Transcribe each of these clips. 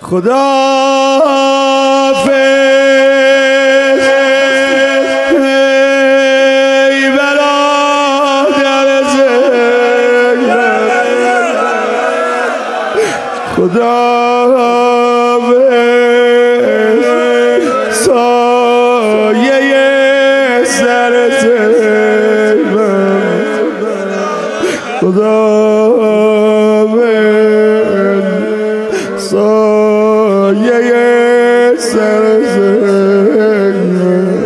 خداحافظ ای برادر زینب، خداحافظ سایه سر زینب، خداحافظ سایه سر زینب،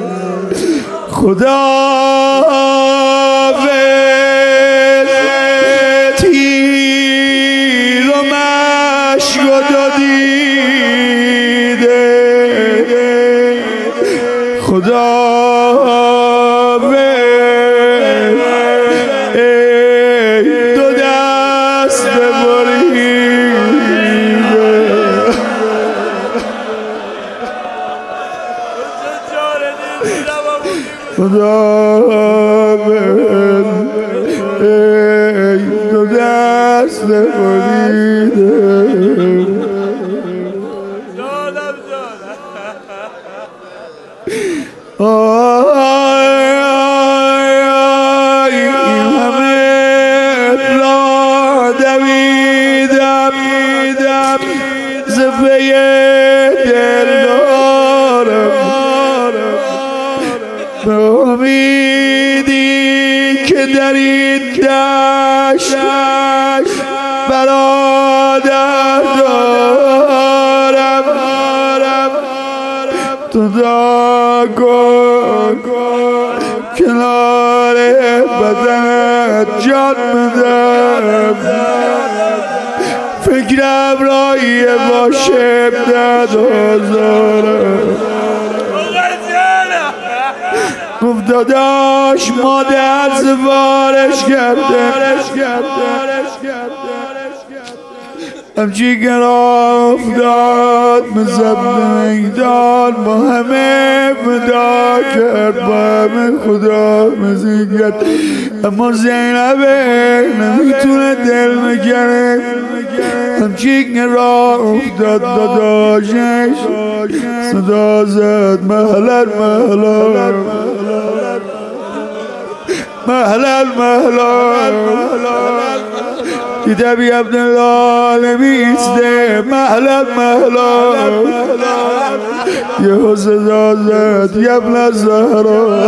خداحافظ تیر و مشک و دیده، خداحافظ ای دو دست بریده، خداحافظ ای دو دست بریده. این همه را دویدم ز پی دلدارم، به امیدی که در این دشت برادر دارم، تو دعا کن کنار بدنت جان بدم، فکرم رایه باشه ندازارم. گفت داداش مادر زوارش کرده، همچی که راه افتاد مزد میدان با همه فدا کرد، با همه خدا مزید کرد، اما زینبه نمیتونه دل بکنه. همچی که راه افتاد داداشش صدا زد مهلا مهلا مهلا مهلا، دیده بی عبدالله نمیسته مهلا مهلا، یه صدا زد یه ابن زهرا،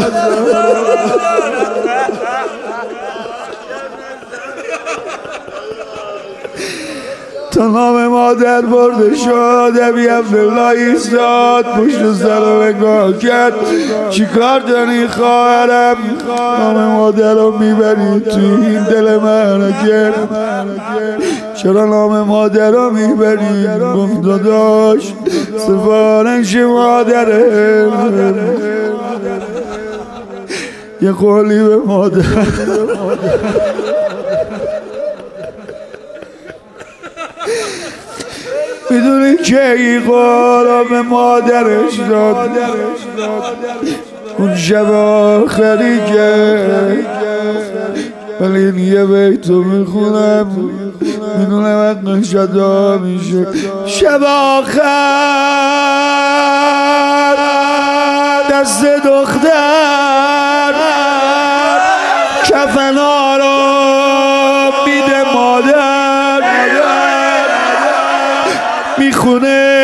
تا نام مادر برده شد. ابی عبدالله ایستاد پشت سر رو نگاه کرد، چی کار داری خواهرم؟ نام مادر رو میبری توی این دل معرکه، چرا نام مادر رو میبری؟ گفت داداش سفارش مادره، یه قولی به مادر میدونی که این قولا به مادرش داد؟ اون شب آخری که ولی این یه بیتو میخونم میدونم حق شدا میشه. شب آخر دست دختر کفنا رو میده مادر، میخونه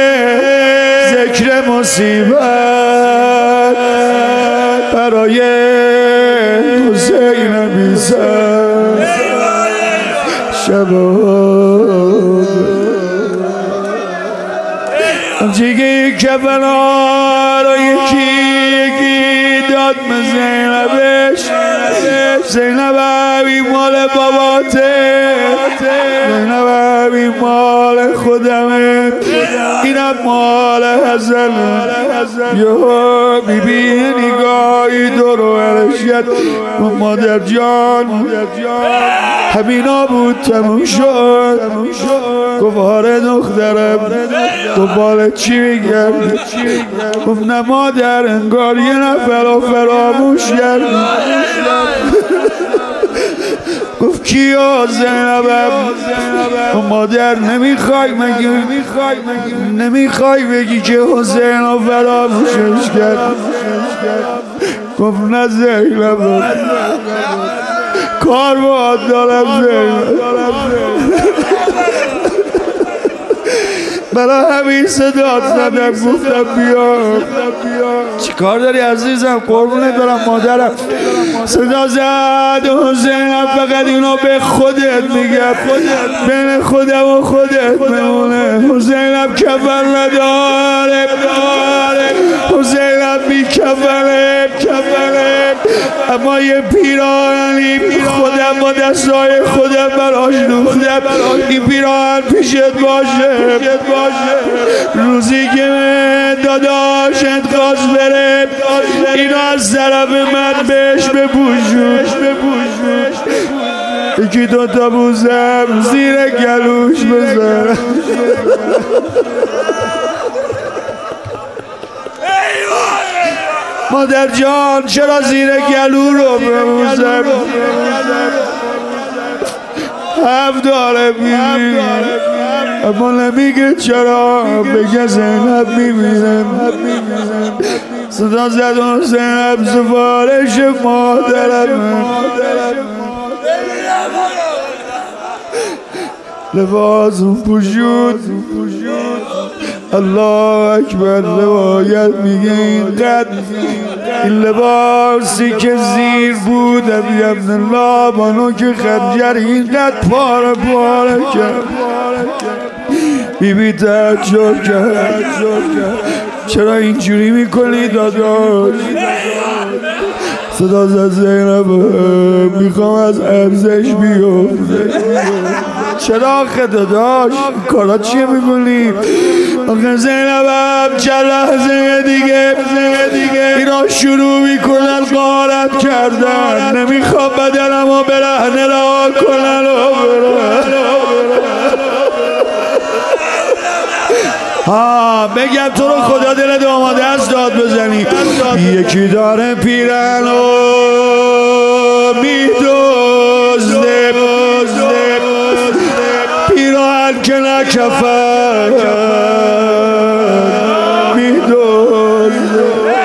ذکر مصیبت برای حسین بی‌سر. شباب همچی کفنا رو یکی داد به زینبش، زینب این مال باباته، زینب این مال خودمه، اینم مال حسنه. یهو بیبی نگاهی دور و برش کرد، مادر جان همینا بود تموم شد. گفت آره دخترم. گفت بالت چی میگردی؟ گفت نه مادر انگار یه نفر رو فراموش کردی. گفت کیا زینبم مادر نمیخوای بگی که حسین رو فراموشش کرد گفت نه زینبم کار باید دارم زینب برای همین صدات زدم گفتم بیا چی کار داری عزیزم قربونت برم مادرم صدا زد حسینم فقط اینو به خودت میگم بین خودم و خودت میمونه حسینم کفن نداره حسینم بی کفنه اما یه پیراهنی خودم با دستای خودم براش دوختم این پیراهن پیشت باشه روزی که داداشت خواست بره اینو از طرف من بهش بپوشون یکی دوتا بوزم زیر گلوش بزن مادر جان چرا زیر گلو رو ببوزم حرف داره میبینی اما نمیگه چرا بگه زینب میبینم صدا زد زینب سفارش مادرم لباسم پوشود الله اکبر روایت میگه این لباسی که زیر بود ابی عبدالله بانو که خنجر اینقدر پاره کرد بیبی تعجب کرد چرا اینجوری میکنی داداش صدا زد زینب میخوام از عرضش بیفته چرا آخه داداش کارا چیه میکنی آخه زینبم چند لحظه دیگه اینا شروع میکنن غارت کردن نمیخوام بدنم و برهنه رها کنن بگم تو رو خدا دلت آماده است داد بزنی یکی داره پیرن و میدوزده پیراهن که نکفن میدوزده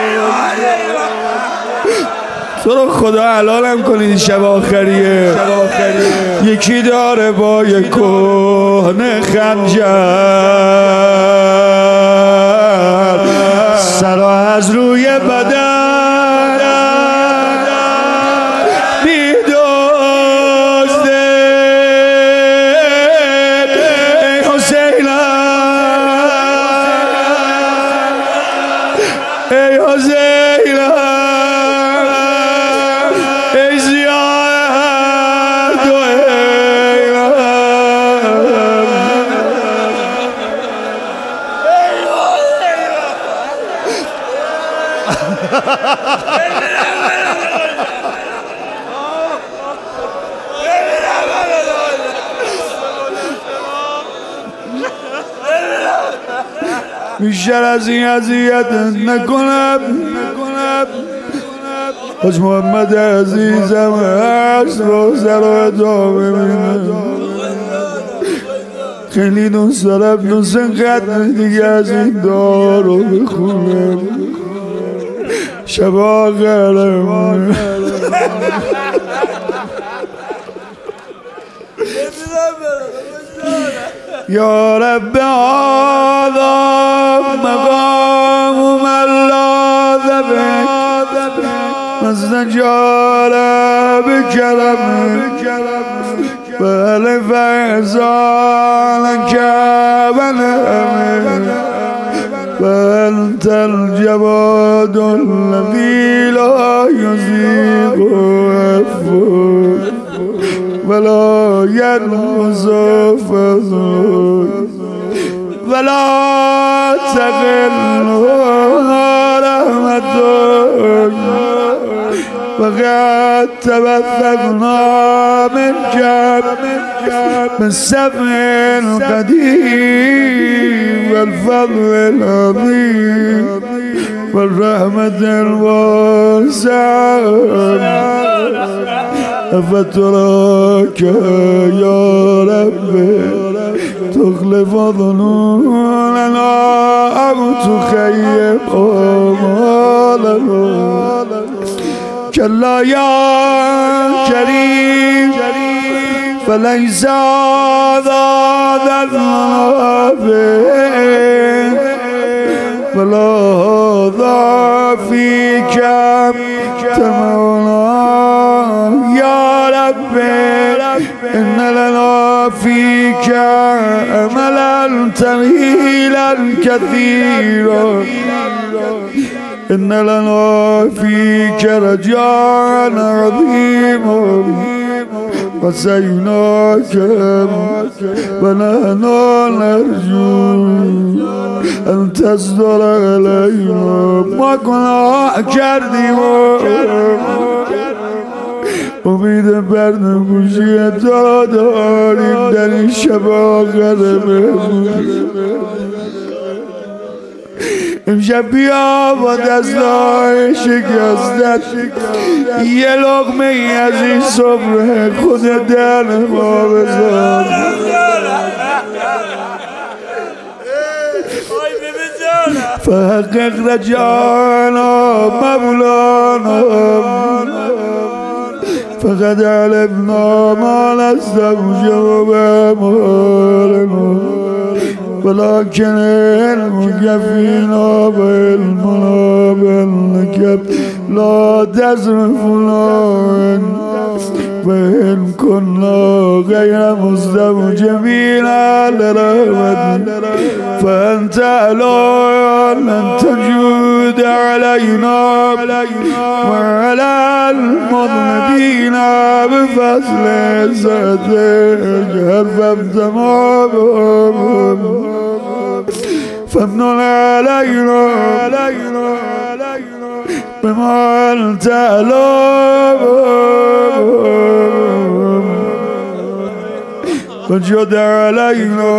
تو رو خدا حلالم کنید شب آخریه یکی داره با یک کهنه خنجر سرا از روی بدن میدوزده ای حسینم ای زیاد بیشتر از این اذیت نکنم حاج محمد عزیزم هست روزه رو ادامه میدم خیلی دوست دارم دوست قدر دیگه از این دار رو بخونم شب آخرم یا رب هذا مقام من لاذ بك مستجار بكرمك فألف إحسانك ونعمك فأنت الجواد الذي لا يزيغ عفوك ولا ينقص فضلك ولا تقل رحمتك وقد توثقنا منك بالسمع القديم والفضل العظيم والرحمة الواسعة افتراك يا ربي تخلف ظنوننا أو تخيب آمالنا كلا يا كريم فليس هذا المنافق ولا هذا فيك تمونا يا ربي إن لنا فيك أملا طويلا كثيرا إن لنا فيك رجاء عظيما وسيناك ونحن نرجو أن تصدر علينا ما كنا کردیم امید برنگوشی تا داریم در این شب آخر مهمونی امشب بیا با دستای شکستت یه لقمه ای از این صبح خود در ما بذار فحقق رجانا مولانا فقد علمنا ما لست مجرب أمالنا ولكن علمك فينا بعلمنا بأنك لا تصرفنا وإن كنا غير مستوجبين لرحمتك فأنت أعلى أن تجود علينا وعلى المذنبين بفضل عزتك حرفت معهم فمن علينا بما أنت أعلم وجد علينا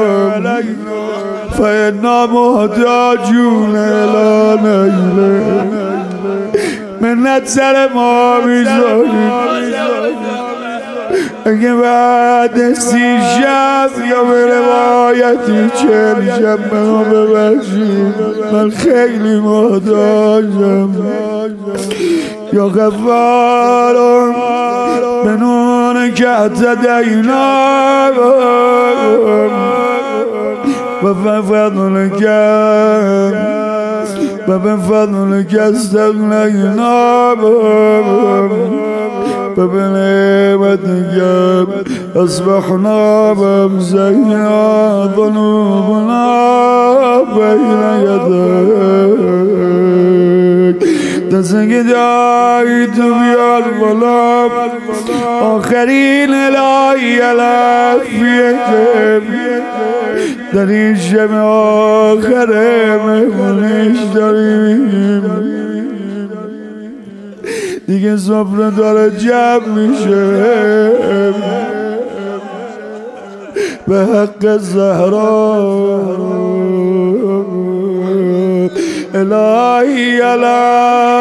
فإنا محتاجون إلى نيله منت سر ما میذاریم اگه بعد 30 شب یا به روایتی 40 شب منو ببخشید من خیلی محتاجم یا غفارم منون که اعتدینا و بفضلك وبفضلك استغنينا وبنعمتك أصبحنا بمزينا ذنوبنا بين يديك دستك دعيت بيار بلا آخرین الهی الافیت در این شب آخر مهمونش داریم دیگه صبح داره جمع میشه به حق زهرا الهی الهی